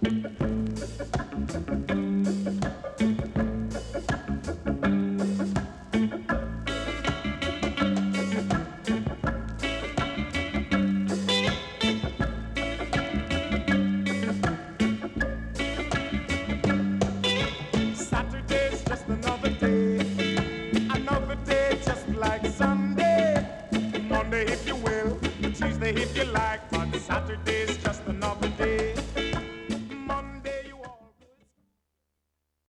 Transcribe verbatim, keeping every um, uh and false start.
Saturday's just another day, another day just like Sunday. Monday if you will, Tuesday if you like, but Saturday